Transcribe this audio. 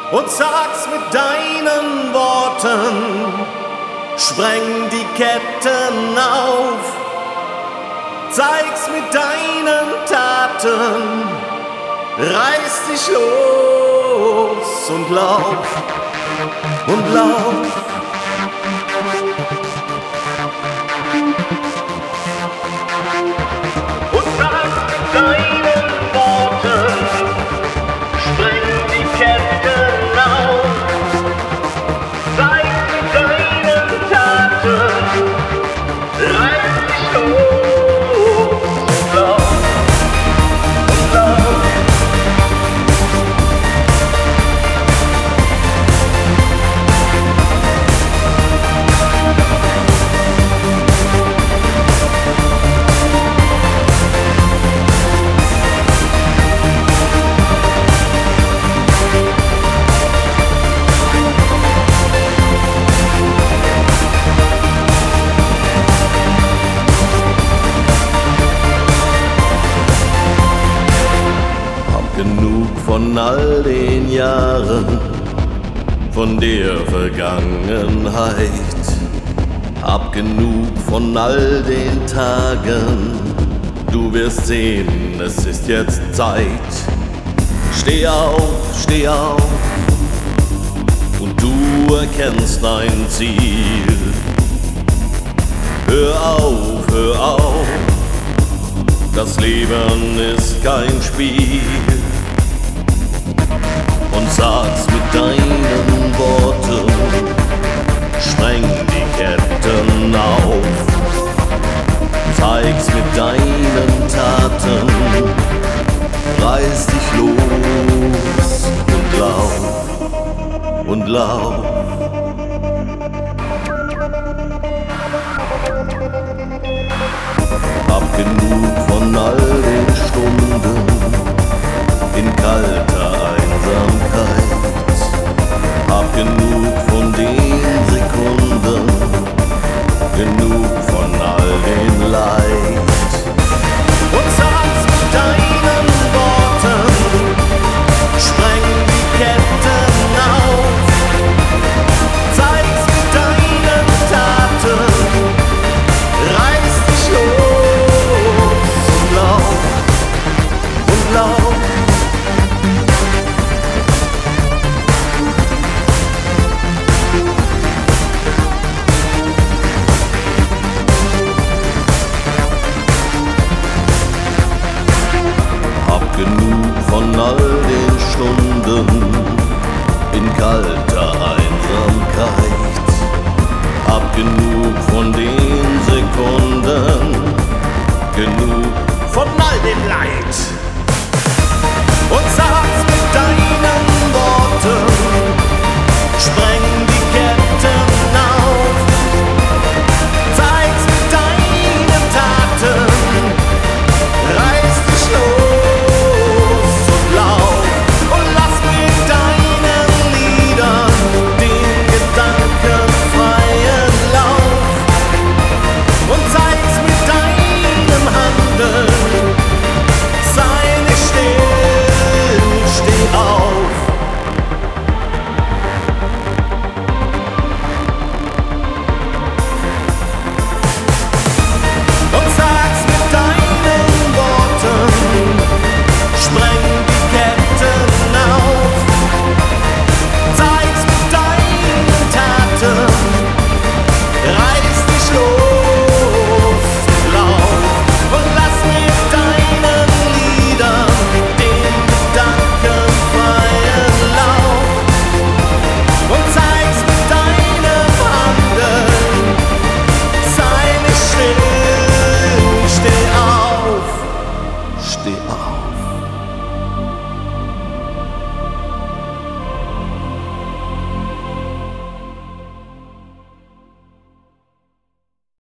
und sag's mit deinen Worten. Spreng die Ketten auf, zeig's mit deinen Taten. Reiß dich los und lauf und lauf. Und sag's mit deinen Worten, spreng die Ketten auf, zeig's mit deinen Taten. Reiß dich los und lauf und lauf. Genug von all den Jahren, von der Vergangenheit. Hab genug von all den Tagen, du wirst sehen, es ist jetzt Zeit. Steh auf und du erkennst dein Ziel. Hör auf, das Leben ist kein Spiel. Und sag's mit deinen Worten, spreng die Ketten auf, zeig's mit deinen Taten, reiß dich los und lauf und lauf. Hab genug von all